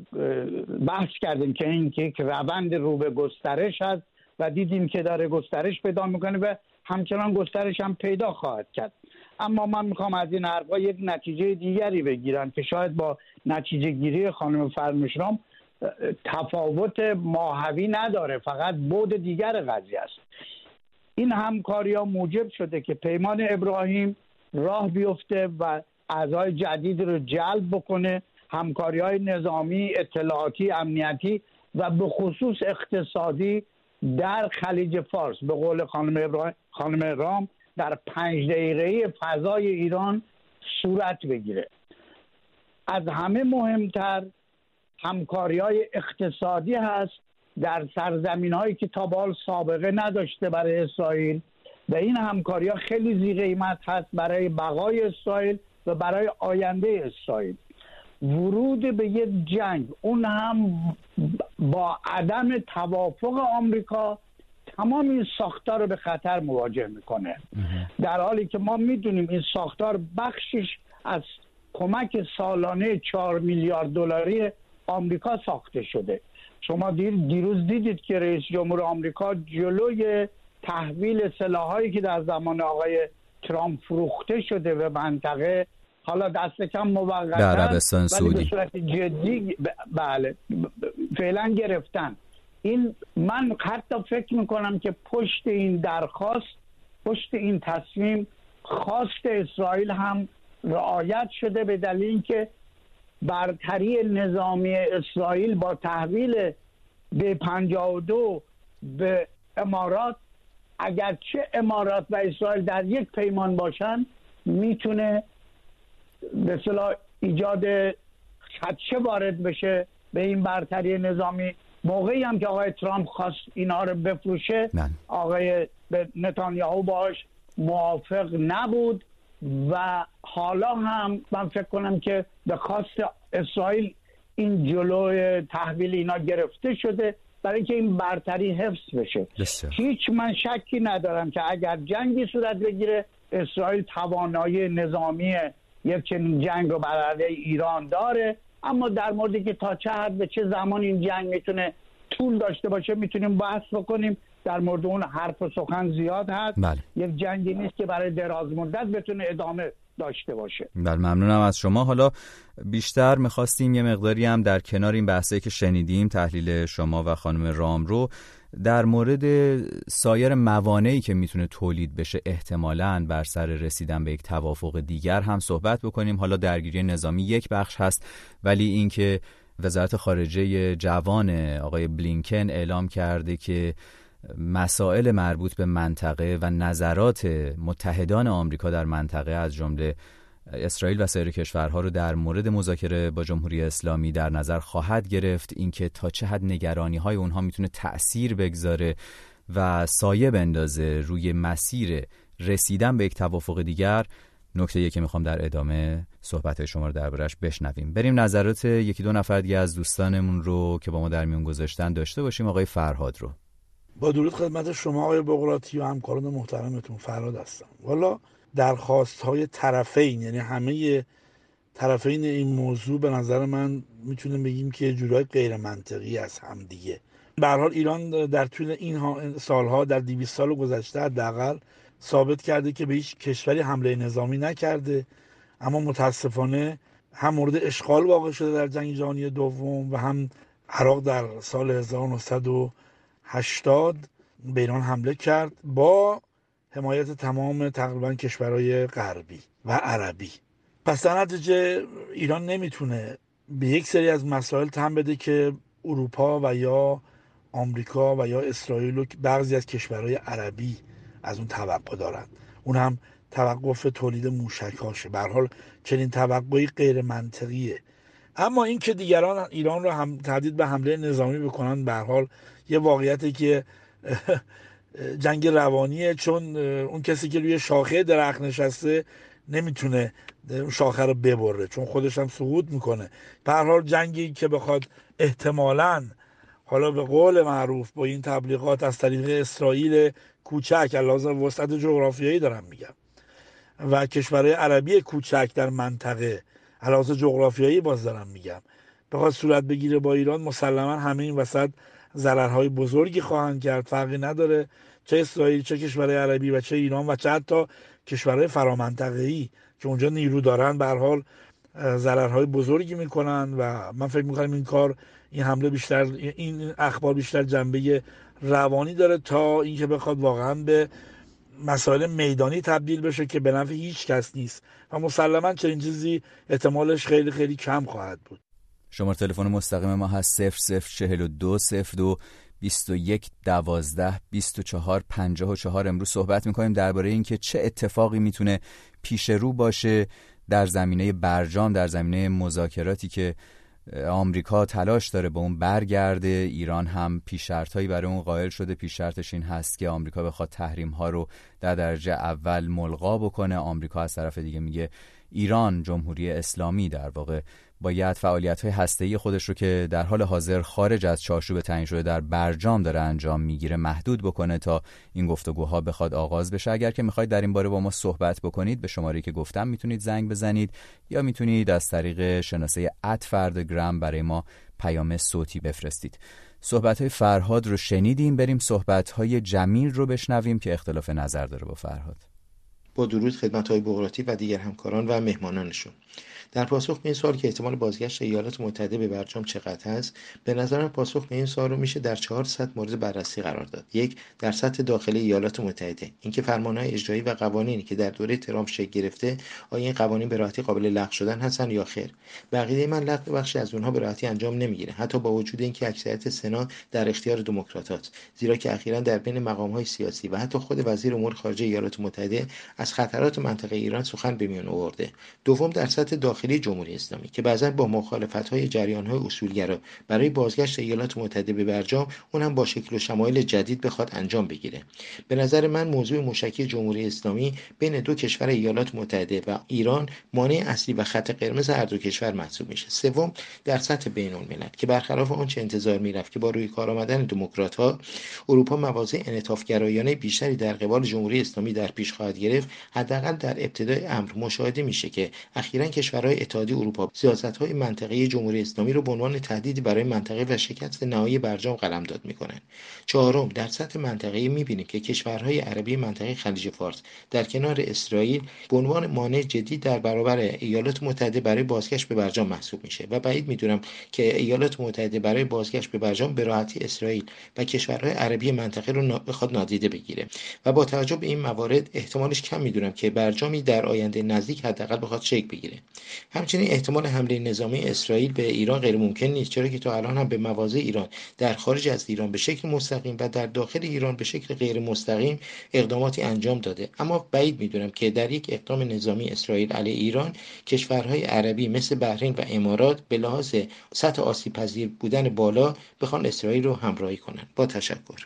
بحث کردیم که این که یک روند رو به گسترش هست و دیدیم که داره گسترش پیدا میکنه و همچنان گسترش هم پیدا خواهد کرد. اما من میخوام از این حرفا یک نتیجه دیگری بگیرم که شاید با نتیجه گیری خانم فرمشرام تفاوت ماهوی نداره، فقط بعد دیگر قضیه است. این همکاری‌ها موجب شده که پیمان ابراهیم راه بیفته و اعضای جدید رو جلب بکنه، همکاری‌های نظامی، اطلاعاتی، امنیتی و به خصوص اقتصادی در خلیج فارس به قول خانم رام در 5 دقیقه‌ای فضای ایران صورت بگیره. از همه مهمتر همکاری‌های اقتصادی هست در سرزمین‌هایی که تا به حال سابقه نداشته برای اسرائیل و این همکاری‌ها خیلی ذی‌قیمت هست برای بقای اسرائیل و برای آینده اسرائیل. ورود به یک جنگ، اون هم با عدم توافق آمریکا، تمام این ساختار رو به خطر مواجه میکنه، در حالی که ما میدونیم این ساختار بخشش از کمک سالانه 4 میلیارد دلاری آمریکا ساخته شده. شما دیروز دیدید که رئیس جمهور آمریکا جلوی تحویل سلاحایی که در زمان آقای ترامپ فروخته شده به منطقه، حالا دست کم موقتا به عربستان سعودی به صورت جدی بله فعلا گرفتن. این من حتی فکر میکنم که پشت این درخواست، پشت این تصمیم خواست اسرائیل هم رعایت شده به دلیل اینکه برتری نظامی اسرائیل با تحویل به 52 به امارات، اگرچه امارات و اسرائیل در یک پیمان باشن، میتونه به اصطلاح ایجاد خدشه وارد بشه به این برتری نظامی. موقعی هم که آقای ترامپ خواست اینا رو بفروشه، آقای نتانیاهو باهاش موافق نبود و حالا هم من فکر کنم که به خواست اسرائیل این جلوی تحویل اینا گرفته شده برای اینکه این برتری حفظ بشه. هیچ من شکی ندارم که اگر جنگی صورت بگیره اسرائیل توانایی نظامی یک چنین جنگ رو بر علیه ایران داره، اما در موردی که تا چه حد به چه زمان این جنگ میتونه طول داشته باشه میتونیم بحث بکنیم. در مورد اون حرف و سخن زیاد هست. یک جنگی نیست که برای دراز مدت بتونه ادامه داشته باشه. بله، ممنونم از شما. حالا بیشتر میخواستیم یه مقداری هم در کنار این بحثی که شنیدیم، تحلیل شما و خانم رام رو، در مورد سایر موانعی که میتونه تولید بشه احتمالاً بر سر رسیدن به یک توافق دیگر هم صحبت بکنیم. حالا درگیری نظامی یک بخش هست، ولی اینکه وزارت خارجه جوان آقای بلینکن اعلام کرده که مسائل مربوط به منطقه و نظرات متحدان آمریکا در منطقه از جمله اسرائیل و سایر کشورها رو در مورد مذاکره با جمهوری اسلامی در نظر خواهد گرفت، اینکه تا چه حد نگرانی‌های اونها میتونه تأثیر بگذاره و سایه بندازه روی مسیر رسیدن به یک توافق دیگر، نکته‌ای که میخوام در ادامه صحبت شما رو دربارش بشنویم. بریم نظرات یکی دو نفر دیگه از دوستانمون رو که با ما در میون گذاشتن داشته باشیم. آقای فرهاد رو. با درود خدمت شما آقای بقراطی و همکاران محترمتون، فرهاد هستم. والا درخواست‌های طرفین، یعنی همه طرفین این موضوع به نظر من میتونیم بگیم که جورای غیر منطقی از هم دیگه. به هر حال ایران در طول این سالها، در 200 سال گذشته حداقل ثابت کرده که به هیچ کشوری حمله نظامی نکرده، اما متاسفانه هم مورد اشغال واقع شده در جنگ جهانی دوم و هم عراق در سال 1980 به ایران حمله کرد با حمایت تمام تقریبا کشورهای غربی و عربی. پس در نتیجه ایران نمیتونه به یک سری از مسائل تن بده که اروپا و یا آمریکا و یا اسرائیل و بعضی از کشورهای عربی از اون توقع دارن. اون هم توقف تولید موشک‌هاشه. به هر حال چنین توقعی غیر منطقیه. اما این که دیگران ایران رو هم تهدید به حمله نظامی بکنن، به هر حال یه واقعیتی که جنگ روانیه، چون اون کسی که روی شاخه درخت نشسته نمیتونه شاخه رو ببره، چون خودش هم سقوط میکنه. به هر حال جنگی که بخواد احتمالاً، حالا به قول معروف با این تبلیغات، از طریق اسرائیل کوچک، علاوه وسعت جغرافیایی دارم میگم، و کشورهای عربی کوچک در منطقه، علاوه جغرافیایی باز دارم میگم، بخواد صورت بگیره با ایران، مسلما همه این وسط ضررهای بزرگی خواهند کرد. فرقی نداره چه اسرائیل، چه کشورهای عربی و چه ایران و چه حتی کشورهای فرامنطقه‌ای که اونجا نیرو دارن، به هر حال ضررهای بزرگی میکنن. و من فکر میکنم این حمله بیشتر، این اخبار بیشتر جنبه روانی داره تا اینکه بخواد واقعا به مسائل میدانی تبدیل بشه که به نفع هیچ کس نیست و مسلما چنین چیزی احتمالش خیلی خیلی کم خواهد بود. شماره تلفن مستقیم ما هست 0042 02 21 12 24 54. امروز صحبت میکنیم درباره اینکه چه اتفاقی میتونه پیش رو باشه در زمینه برجام، در زمینه مذاکراتی که آمریکا تلاش داره به اون برگرده. ایران هم پیش‌شرط‌هایی برای اون قائل شده. پیش‌شرطش این هست که آمریکا بخواد تحریم‌ها رو در درجه اول ملغا بکنه. آمریکا از طرف دیگه میگه ایران، جمهوری اسلامی در واقع، باید فعالیت‌های هسته‌ای خودش رو که در حال حاضر خارج از چارچوب تعیین شده در برجام داره انجام میگیره محدود بکنه تا این گفتگوها بخواد آغاز بشه. اگر که میخواید در این باره با ما صحبت بکنید، به شماره‌ای که گفتم میتونید زنگ بزنید یا میتونید از طریق شناسه @فردگرام برای ما پیام صوتی بفرستید. صحبت‌های فرهاد رو شنیدیم. بریم صحبت‌های جمیل رو بشنویم که اختلاف نظر داره با فرهاد. با درود خدمت‌های بقراطی و دیگر همکاران و مهمانانشون. در پاسخ به این سوال که احتمال بازگشت ایالات متحده به برجام چقدر هست، به نظر من پاسخ به این سوال رو میشه در 4 سطح مورد بررسی قرار داد. 1. در سطح داخلی ایالات متحده، اینکه فرمان‌های اجرایی و قوانینی که در دوره ترامپ شکل گرفته، آیا این قوانین به راحتی قابل لغو شدن هستن یا خیر. به عقیده من لغو بخشی از اونها به راحتی انجام نمیگیره، حتی با وجود اینکه اکثریت سنا در اختیار دموکرات‌هاست، زیرا که اخیراً در بین مقام‌های سیاسی و حتی خود وزیر امور خارجه ایالات متحده از خطرات منطقه ایران سخن به میان آورده. دوم، در سطح داخلی جمهوری اسلامی که بعضا با مخالفت‌های جریان‌های اصولگرا برای بازگشت ایالات متحده به برجام، اون هم با شکل و شمایل جدید بخواد انجام بگیره. به نظر من موضوع موشکی جمهوری اسلامی بین دو کشور ایالات متحده و ایران مانع اصلی و خط قرمز هر دو کشور محسوب میشه. سوم، در سطح بین‌الملل که برخلاف آنچه انتظار میرفت که با روی کار آمدن دموکرات‌ها اروپا مواضع انعطاف‌گرایانه بیشتری در قبال جمهوری اسلامی در پیش خواهد گرفت، حداقل در ابتدای امر مشاهده میشه که اخیراً کشورهای اتحادیه اروپا سیاست‌های منطقه‌ای جمهوری اسلامی رو به عنوان تهدیدی برای منطقه و شکست نهایی برجام قلمداد می‌کنند. چهارم، در سطح منطقه‌ای می‌بینیم که کشورهای عربی منطقه خلیج فارس در کنار اسرائیل به عنوان مانع جدی در برابر ایالات متحده برای بازگشت به برجام محسوب میشه و بعید می‌دونم که ایالات متحده برای بازگشت به برجام به راحتی اسرائیل و کشورهای عربی منطقه رو بخواد نادیده بگیره و با توجه به این موارد احتمالش کم می‌دونم که برجامی در آینده نزدیک حداقل بخواد شکل بگیره. همچنین احتمال حمله نظامی اسرائیل به ایران غیر ممکن نیست، چرا که تا الان هم به مواضع ایران در خارج از ایران به شکل مستقیم و در داخل ایران به شکل غیر مستقیم اقداماتی انجام داده. اما بعید می‌دونم که در یک اقدام نظامی اسرائیل علیه ایران کشورهای عربی مثل بحرین و امارات به لحاظ سطح آسیب‌پذیر بودن بالا بخوان اسرائیل رو همراهی کنند. با تشکر.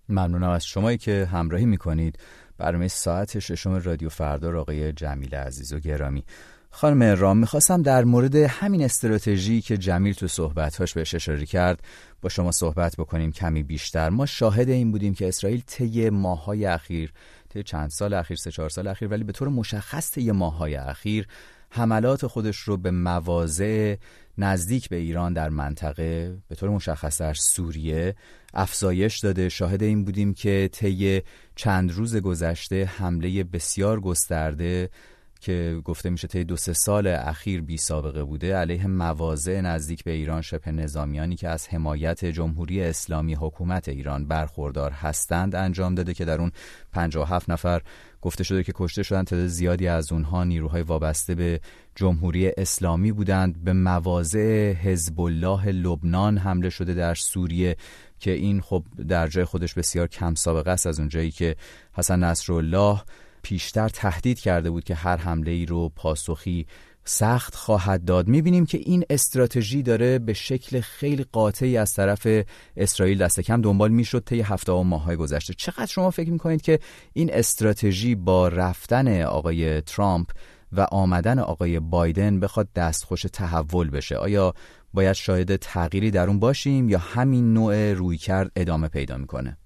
ممنونم از شمایی که همراهی میکنید. برنامه ساعت ششم رادیو فردا آقای جمیل عزیز و گرامی. خانم رام، میخواستم در مورد همین استراتژی که جمیل تو صحبت‌هاش بهش اشاره کرد با شما صحبت بکنیم کمی بیشتر. ما شاهد این بودیم که اسرائیل طی ماه‌های اخیر، طی چند سال اخیر، 3-4 سال اخیر، ولی به طور مشخص طی ماه‌های اخیر حملات خودش رو به مواضع نزدیک به ایران در منطقه، به طور مشخص در سوریه، افزایش داده. شاهد این بودیم که طی چند روز گذشته حمله بسیار گسترده که گفته میشه طی 2-3 سال اخیر بی سابقه بوده علیه مواضع نزدیک به ایران، شبه نظامیانی که از حمایت جمهوری اسلامی حکومت ایران برخوردار هستند انجام داده که در اون 57 نفر گفته شده که کشته شدن. تعداد زیادی از اونها نیروهای وابسته به جمهوری اسلامی بودند. به مواضع حزب الله لبنان حمله شده در سوریه که این خب در جای خودش بسیار کم سابقه است از اونجایی که حسن نصرالله پیشتر تهدید کرده بود که هر حمله ای رو پاسخی سخت خواهد داد. میبینیم که این استراتژی داره به شکل خیلی قاطعی از طرف اسرائیل دست کم دنبال میشد طی هفته و ماه‌های گذشته. چقدر شما فکر میکنید که این استراتژی با رفتن آقای ترامپ و آمدن آقای بایدن بخواد دستخوش تحول بشه؟ آیا باید شاهد تغییری در اون باشیم یا همین نوع رویکرد ادامه پیدا میکنه؟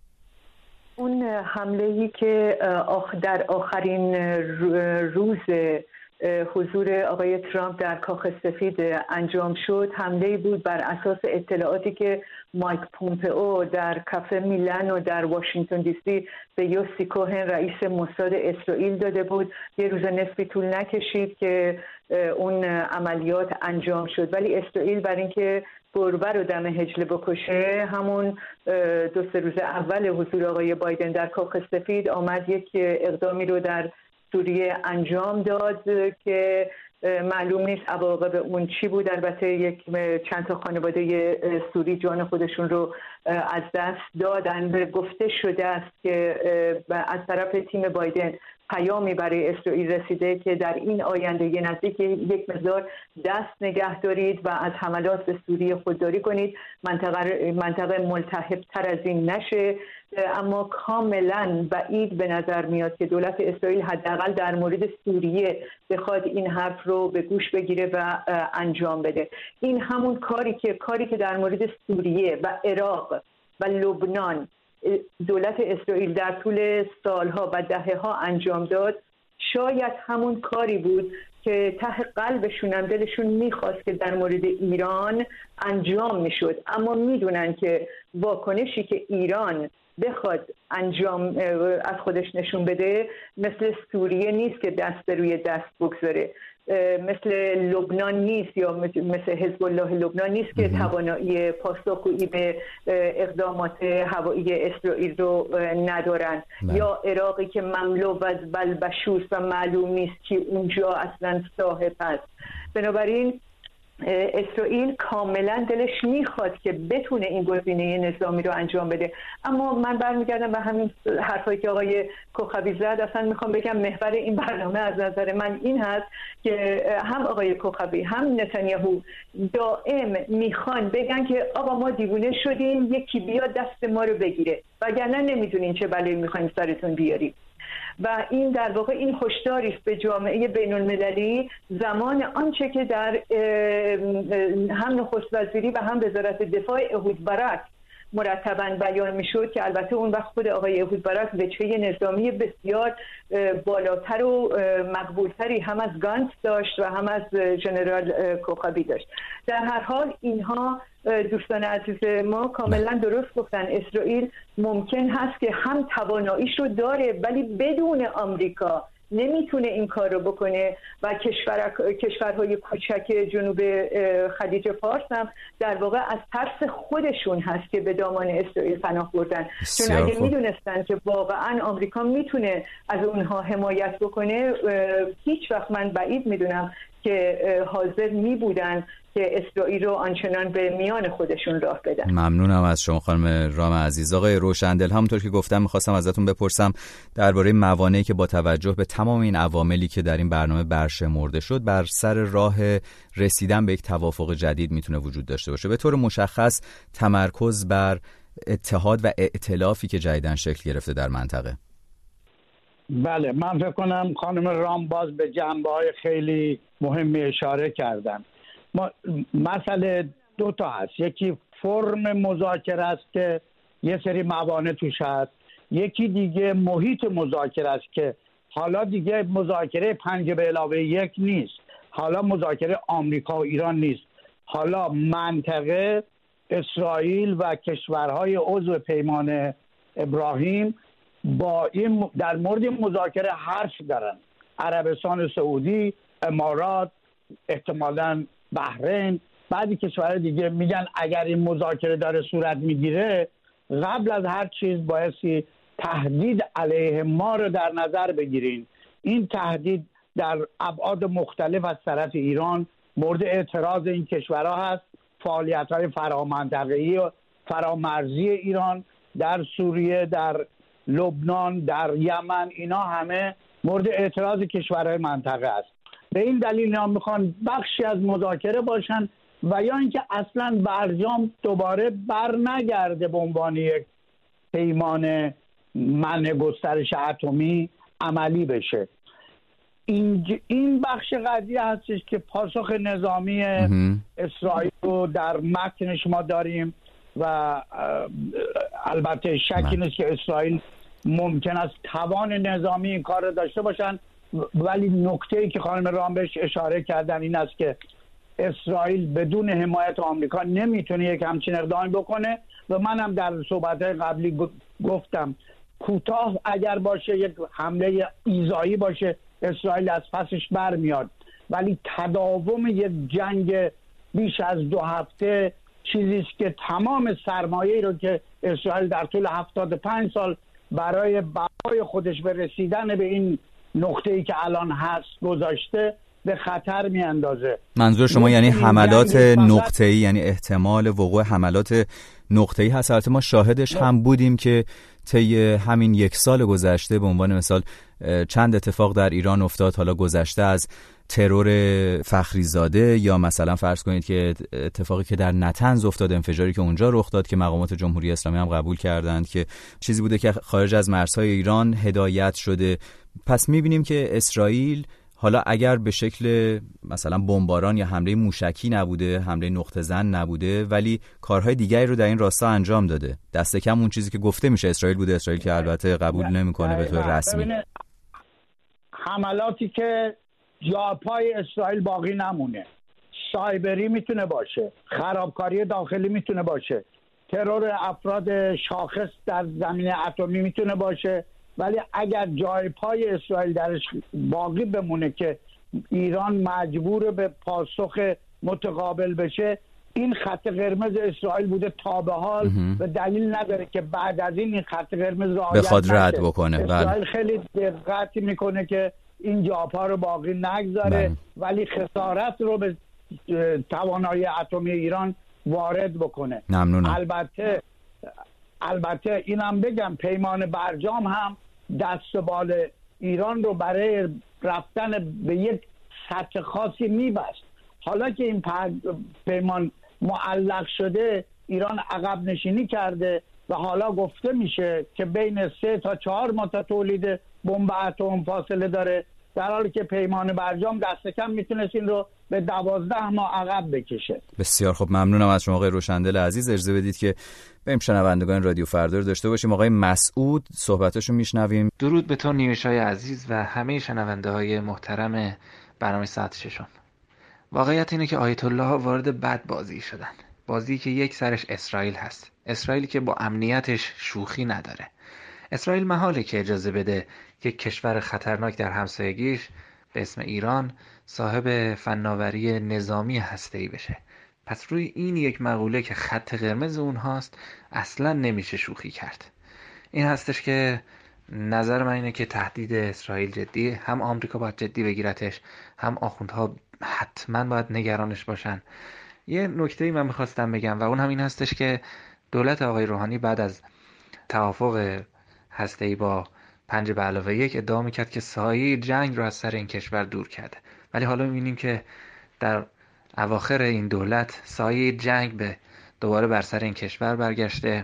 اون حمله‌ای که در آخرین روز حضور آقای ترامپ در کاخ سفید انجام شد، حمله‌ای بود بر اساس اطلاعاتی که مایک پومپئو در کافه میلان و در واشنگتن دی سی به یوسی کوهن رئیس موساد اسرائیل داده بود. یه روز نصفی طول نکشید که اون عملیات انجام شد، ولی اسرائیل برای اینکه گربه رو دم حجله بکشه، همون 2-3 روز اول حضور آقای بایدن در کاخ سفید آمد یک اقدامی رو در سوریه انجام داد که معلوم نیست عواقب اون چی بود. البته چند تا خانواده سوری جان خودشون رو از دست دادن. گفته شده است که از طرف تیم بایدن پیامی برای اسرائیل رسیده که در این آینده نزدیک یک مقدار دست نگه دارید و از حملات به سوریه خودداری کنید، منطقه ملتهب تر از این نشه. اما کاملا بعید به نظر میاد که دولت اسرائیل حداقل در مورد سوریه بخواد این حرف رو به گوش بگیره و انجام بده. این همون کاری که در مورد سوریه و عراق و لبنان دولت اسرائیل در طول سالها و دهه‌ها انجام داد، شاید همون کاری بود که ته قلبشون هم دلشون میخواست که در مورد ایران انجام میشد. اما میدونن که واکنشی که ایران بخواد انجام از خودش نشون بده مثل سوریه نیست که دست روی دست بگذاره، مثل لبنان نیست یا مثل حزب الله لبنان نیست که توانایی پاسخگویی به اقدامات هوایی اسرائیل رو ندارن، یا عراقی که مملو از بلبشوس و معلوم نیست که اونجا اصلا صاحب هست. بنابراین اسرائیل کاملا دلش میخواد که بتونه این گزینه نظامی رو انجام بده. اما من برمیگردم به همین حرفایی که آقای کوخبی زد. اصلا میخوام بگم محور این برنامه از نظر من این هست که هم آقای کوخبی هم نتانیاهو دائم میخوان بگن که آقا ما دیوونه شدیم، یکی بیاد دست ما رو بگیره، وگرنه نمیدونین چه بلایی میخوایم سرتون بیاریم. و این در واقع این هشداری است به جامعه بین المللی زمان آنچه که در هم نخست وزیری و هم وزارت دفاع اهود برک مرتباً بیان میشد که البته اون وقت خود آقای اهود برک وجهه نظامی بسیار بالاتر و مقبولتری هم از گانس داشت و هم از ژنرال کوخابی داشت. در هر حال اینها دوستان عزیز ما کاملا درست گفتن. اسرائیل ممکن هست که هم تواناییش رو داره ولی بدون آمریکا نمیتونه این کار رو بکنه و کشورهای کوچک جنوب خلیج فارس هم در واقع از ترس خودشون هست که به دامان اسرائیل پناه بردن، چون اگه میدونستن که واقعا آمریکا میتونه از اونها حمایت بکنه، هیچ وقت من بعید میدونم که حاضر می بودن که اسرائیل رو آنچنان به میان خودشون راه بدن. ممنونم از شما خانم رام عزیز. آقای روشندل، همونطور که گفتم میخواستم ازتون بپرسم درباره موانعی که با توجه به تمام این عواملی که در این برنامه برشمرده شد بر سر راه رسیدن به یک توافق جدید میتونه وجود داشته باشه. به طور مشخص تمرکز بر اتحاد و ائتلافی که جدیداً شکل گرفته در منطقه. بله، من فکر کنم خانم رام باز به جنبه‌های خیلی مهمی اشاره کردن. مسئله دو تا هست، یکی فرم مذاکره است که یه سری موانع توش هست، یکی دیگه محیط مذاکره است که حالا دیگه مذاکره 5+1 نیست، حالا مذاکره آمریکا و ایران نیست، حالا منطقه اسرائیل و کشورهای عضو پیمان ابراهیم با این در مورد مذاکره حرف دارن. عربستان سعودی، امارات، احتمالاً بحرین، بعضی کشورهای دیگه میگن اگر این مذاکره داره صورت میگیره، قبل از هر چیز بایستی تهدید علیه ما رو در نظر بگیرین. این تهدید در ابعاد مختلف از طرف ایران مورد اعتراض این کشورها هست. فعالیت‌های فرامنطقه‌ای و فرامرزی ایران در سوریه، در لبنان، در یمن، اینا همه مورد اعتراض کشورهای منطقه است. به این دلیل اینا میخوان بخشی از مذاکره باشن و یا اینکه اصلا برجام دوباره بر نگرده به عنوان یک پیمان منع گسترش اتمی عملی بشه. این بخش قضیه هستش که پاسخ نظامی اسرائیل رو در متنش ما داریم و البته شکی نیست که اسرائیل ممکن است توان نظامی این کار رو داشته باشن، ولی نکته‌ای که خانم رام بهش اشاره کردن این است که اسرائیل بدون حمایت آمریکا نمیتونه یک همچین اقدامی بکنه و منم در صحبت‌های قبلی گفتم کوتاه اگر باشه، یک حمله ایذایی باشه، اسرائیل از پسش برمیاد، ولی تداوم یک جنگ بیش از 2 هفته چیزی است که تمام سرمایه‌ای رو که اسرائیل در طول 75 سال برای بقای خودش به رسیدن به این نقطه‌ای که الان هست گذاشته به خطر میاندازه. منظور شما یعنی حملات نقطه‌ای، یعنی احتمال وقوع حملات نقطه‌ای هست؟ البته ما شاهدش هم بودیم که طی همین 1 سال گذشته به عنوان مثال چند اتفاق در ایران افتاد، حالا گذشته از ترور فخریزاده یا مثلا فرض کنید که اتفاقی که در نطنز افتاد، انفجاری که اونجا رخ داد که مقامات جمهوری اسلامی هم قبول کردند که چیزی بوده که خارج از مرزهای ایران هدایت شده. پس می‌بینیم که اسرائیل حالا اگر به شکل مثلا بمباران یا حمله موشکی نبوده، حمله نقطه زن نبوده، ولی کارهای دیگری رو در این راستا انجام داده. دست کم اون چیزی که گفته میشه اسرائیل بوده، اسرائیل که البته قبول نمیکنه به طور رسمی. حملاتی که جاپای اسرائیل باقی نمونه، سایبری میتونه باشه، خرابکاری داخلی میتونه باشه، ترور افراد شاخص در زمینه اتمی میتونه باشه، ولی اگر جای پای اسرائیل درش باقی بمونه که ایران مجبور به پاسخ متقابل بشه، این خط قرمز اسرائیل بوده تا به حال و دلیل نداره که بعد از این خط قرمز رو بخواد رد بکنه. اسرائیل خیلی دقت میکنه که این جاپا رو باقی نگذاره، ولی خسارت رو به توانایی اتمی ایران وارد بکنه. ممنونم. البته اینم بگم پیمان برجام هم دست بال ایران رو برای رفتن به یک سطح خاصی میبست. حالا که این پیمان معلق شده، ایران عقب نشینی کرده و حالا گفته میشه که بین 3 تا 4 ماه تا تولید بمب اتم فاصله داره، در حالی که پیمان برجام دست کم میتونست این رو به 12 ماه عقب بکشه. بسیار خب، ممنونم از شما آقای روشندل عزیز. اجازه بدید که بریم شنوندگان رادیو فردا رو داشته باشیم. آقای مسعود صحبتاشو میشنویم. درود به تو نیوشای عزیز و همه شنونده های محترم برنامه ساعت ششم. واقعیت اینه که آیت الله وارد بد بازی شدن، بازی که یک سرش اسرائیل هست، اسرائیلی که با امنیتش شوخی نداره. اسرائیل محاله که اجازه بده یک کشور خطرناک در همسایگیش به اسم ایران صاحب فناوری نظامی هسته‌ای بشه. پس روی این یک مقوله که خط قرمز اونهاست اصلا نمیشه شوخی کرد. این هستش که نظر من اینه که تهدید اسرائیل جدیه، هم آمریکا باید جدی بگیرتش، هم آخوندها حتما باید نگرانش باشن. یه نکته‌ای من میخواستم بگم و اون هم این هستش که دولت آقای روحانی بعد از توافق هسته‌ای با 5+1 ادعا میکرد که سایه جنگ رو از سر این کشور دور کرده، ولی حالا میبینیم که در اواخر این دولت سایه جنگ به دوباره بر سر این کشور برگشته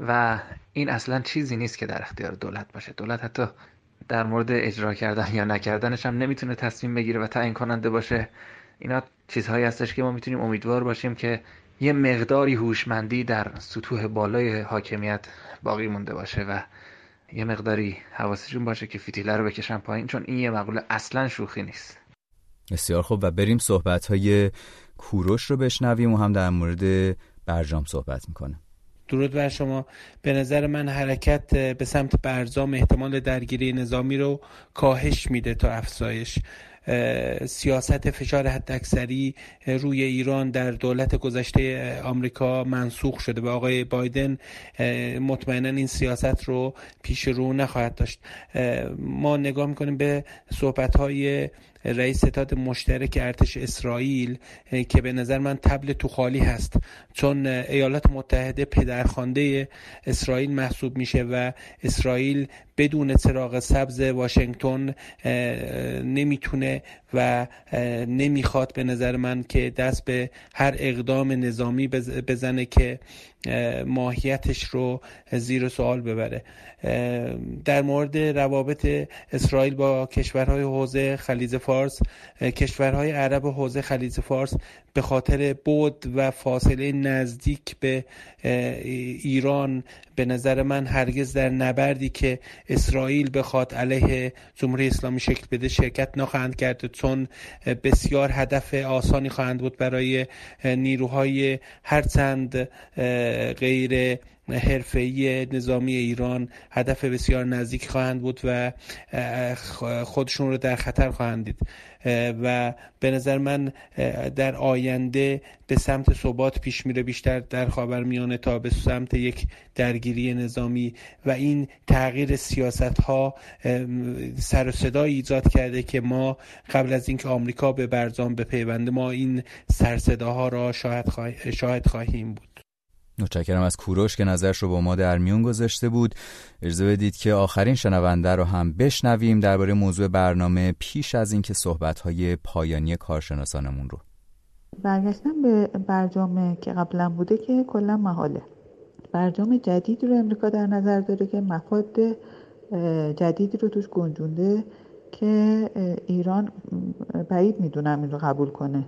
و این اصلا چیزی نیست که در اختیار دولت باشه. دولت حتی در مورد اجرا کردن یا نکردنش هم نمیتونه تصمیم بگیره و تعیین کننده باشه. اینا چیزهایی هستش که ما میتونیم امیدوار باشیم که یه مقداری هوشمندی در سطوح بالای حاکمیت باقی مونده باشه و یه مقداری حواسشون باشه که فتیله رو بکشن پایین، چون این یه مقوله اصلا شوخی نیست. بسیار خوب، و بریم صحبت‌های کوروش رو بشنویم و هم در مورد برجام صحبت میکنه. درود بر شما. به نظر من حرکت به سمت برجام احتمال درگیری نظامی رو کاهش میده تا افزایش. سیاست فشار حداکثری روی ایران در دولت گذشته آمریکا منسوخ شده و آقای بایدن مطمئنا این سیاست رو پیش رو نخواهد داشت. ما نگاه میکنیم به صحبت‌های رئیس ستاد مشترک ارتش اسرائیل که به نظر من طبل تو خالی هست، چون ایالات متحده پدرخوانده اسرائیل محسوب میشه و اسرائیل بدون چراغ سبز واشنگتن نمیتونه و نمیخواد به نظر من که دست به هر اقدام نظامی بزنه که ماهیتش رو زیر سوال ببره. در مورد روابط اسرائیل با کشورهای حوزه خلیج فارس، کشورهای عرب حوزه خلیج فارس به خاطر بعد و فاصله نزدیک به ایران به نظر من هرگز در نبردی که اسرائیل بخواد علیه جمهوری اسلامی شکل بده شرکت نخواهند کرد، چون بسیار هدف آسانی خواهند بود برای نیروهای هرچند غیر حرفه‌ای نظامی ایران. هدف بسیار نزدیک خواهند بود و خودشون رو در خطر خواهند دید و به نظر من در آینده به سمت ثبات پیش میره، بیشتر در خاورمیانه تا به سمت یک درگیری نظامی، و این تغییر سیاست‌ها سر و صدایی ایجاد کرده که ما قبل از اینکه آمریکا به برجام بپیونده ما این سر صداها را شاهد خواهیم بود. متشکرم از کوروش که نظرش رو با ما در میون گذاشته بود. اجازه بدید که آخرین شنونده رو هم بشنویم درباره موضوع برنامه پیش از اینکه صحبت‌های پایانی کارشناسانمون رو. برگشتن به برجام که قبلا بوده که کلا محاله. برجام جدید رو امریکا در نظر داره که مفاد جدیدی رو توش گنجونده که ایران بعید میدونم این رو قبول کنه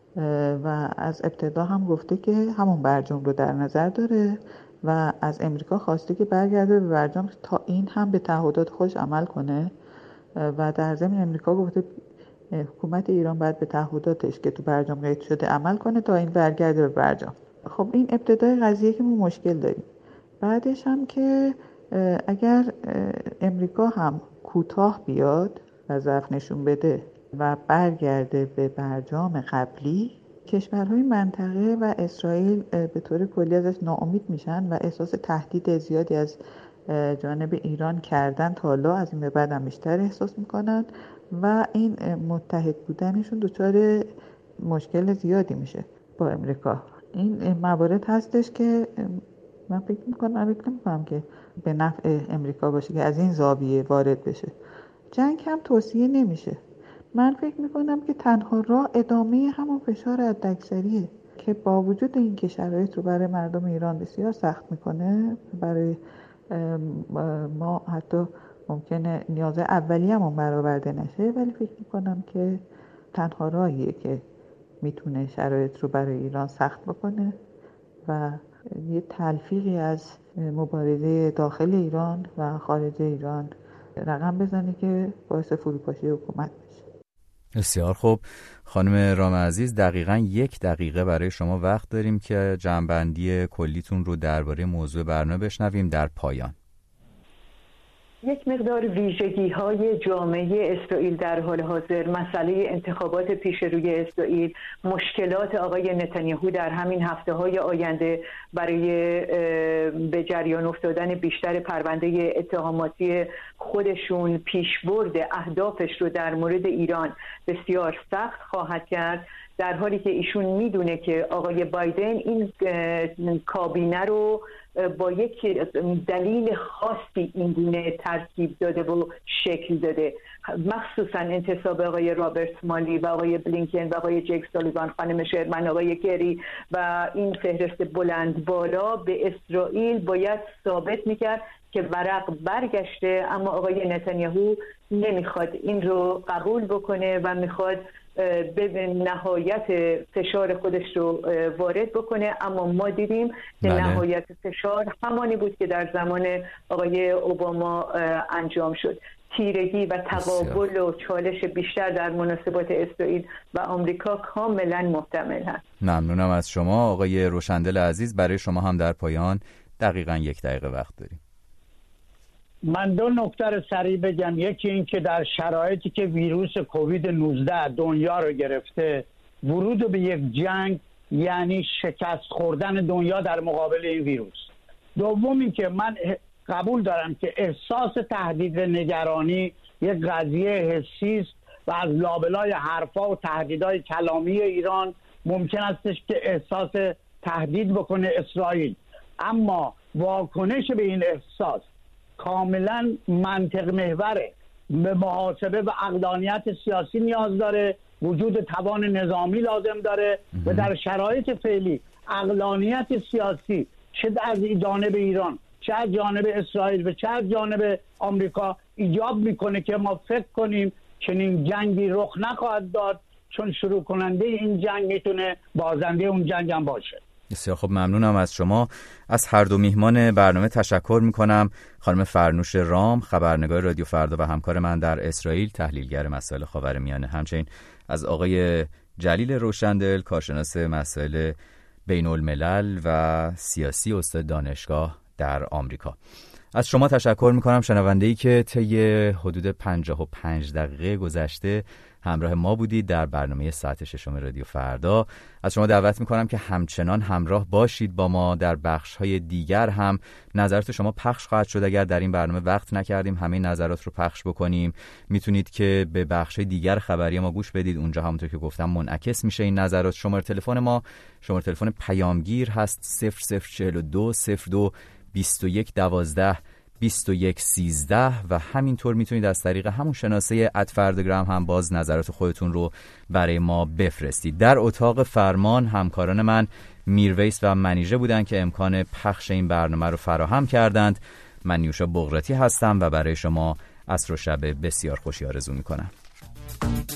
و از ابتدا هم گفته که همون برجام رو در نظر داره و از امریکا خواسته که برگرده به برجام تا این هم به تعهدات خودش عمل کنه و در ضمن امریکا گفته حکومت ایران باید به تعهداتش که تو برجام قید شده عمل کنه تا این برگرده به برجام. خب این ابتدای قضیه که ما مشکل داریم. بعدش هم که اگر امریکا هم کوتاه بیاد و ضعف نشون بده و برگرده به برجام قبلی، کشورهای منطقه و اسرائیل به طور کلی ازش ناامید میشن و احساس تهدید زیادی از جانب ایران کردن تا حالا، از این به بعد هم بیشتر احساس میکنن و این متحد بودنشون دچار مشکل زیادی میشه با امریکا. این موارد هستش که من فکر میکنم که به نفع امریکا باشه که از این زاویه وارد بشه. جنگ هم توصیه نمیشه. من فکر میکنم که تنها راه ادامه همون فشار حداکثریه که با وجود اینکه شرایط رو برای مردم ایران بسیار سخت میکنه، برای ما حتی ممکنه نیاز اولیه‌مون برآورده نشه، ولی فکر میکنم که تنها راهیه که میتونه شرایط رو برای ایران سخت بکنه و یه تلفیقی از مبارزه داخل ایران و خارج ایران رقم بزنه که باعث فروپاشی حکومت بشه. بسیار خوب خانم رام عزیز، دقیقاً 1 دقیقه برای شما وقت داریم که جمع‌بندی کلیتون رو درباره موضوع برنامه بشنویم در پایان. یک مقدار ویژگی‌های جامعه اسرائیل در حال حاضر، مسئله انتخابات پیش روی اسرائیل، مشکلات آقای نتانیاهو در همین هفته‌های آینده برای به جریان افتادن بیشتر پرونده اتهاماتی خودشون، پیشبرد اهدافش رو در مورد ایران بسیار سخت خواهد کرد، در حالی که ایشون میدونه که آقای بایدن این کابینه رو با یک دلیل خاصی این گونه ترکیب داده و شکل داده، مخصوصا انتصاب آقای رابرت مالی و آقای بلینکن و آقای جیک سالیوان، خانم شرمن، آقای کری و این فهرست بلند بالا به اسرائیل باید ثابت میکرد که ورق برگشته، اما آقای نتانیاهو نمیخواد این رو قبول بکنه و میخواد به نهایت فشار خودش رو وارد بکنه. اما ما دیدیم که نهایت فشار همانی بود که در زمان آقای اوباما انجام شد. تیرگی و تقابل و چالش بیشتر در مناسبات اسرائیل و آمریکا کاملا محتمل هست. ممنونم از شما آقای روشندل عزیز. برای شما هم در پایان دقیقاً 1 دقیقه وقت داریم. من 2 نکته رو سریع بگم. یکی این که در شرایطی که ویروس کووید 19 دنیا رو گرفته، ورود به یک جنگ یعنی شکست خوردن دنیا در مقابل این ویروس. دوم این که من قبول دارم که احساس تهدید و نگرانی یک قضیه حسی است و از لابلای حرفا و تهدیدهای کلامی ایران ممکن استش که احساس تهدید بکنه اسرائیل، اما واکنش به این احساس کاملا منطق محوره، به محاسبه و عقلانیت سیاسی نیاز داره، وجود توان نظامی لازم داره و در شرایط فعلی عقلانیت سیاسی چه از جانب ایران، چه از جانب اسرائیل و چه از جانب آمریکا ایجاب میکنه که ما فکر کنیم چنین جنگی رخ نخواهد داد، چون شروع کننده این جنگ میتونه بازنده اون جنگ هم باشه. بسیار خب، ممنونم از شما. از هر دو میهمان برنامه تشکر میکنم. خانم فرنوش رام، خبرنگار رادیو فردا و همکار من در اسرائیل، تحلیلگر مسائل خاورمیانه، همچنین از آقای جلیل روشندل، کارشناس مسائل بین الملل و سیاسی، استاد دانشگاه در آمریکا. از شما تشکر میکنم شنونده‌ای که طی حدود 55 دقیقه گذشته همراه ما بودید در برنامه ساعت 6 رادیو فردا. از شما دعوت میکنم که همچنان همراه باشید با ما. در بخش‌های دیگر هم نظرات شما پخش خواهد شد. اگر در این برنامه وقت نکردیم همه نظرات رو پخش بکنیم، میتونید که به بخش‌های دیگر خبری ما گوش بدید. اونجا همونطور که گفتم منعکس میشه این نظرات. شماره تلفن ما شماره تلفن پیامگیر هست 0042 02 21 12 21 13 و همینطور میتونید از طریق همون شناسه @فردگرام هم باز نظرات خودتون رو برای ما بفرستید. در اتاق فرمان همکاران من میرویس و منیژه بودن که امکان پخش این برنامه رو فراهم کردند. من نیوشا بغراتی هستم و برای شما عصر و شب بسیار خوشی آرزو میکنم.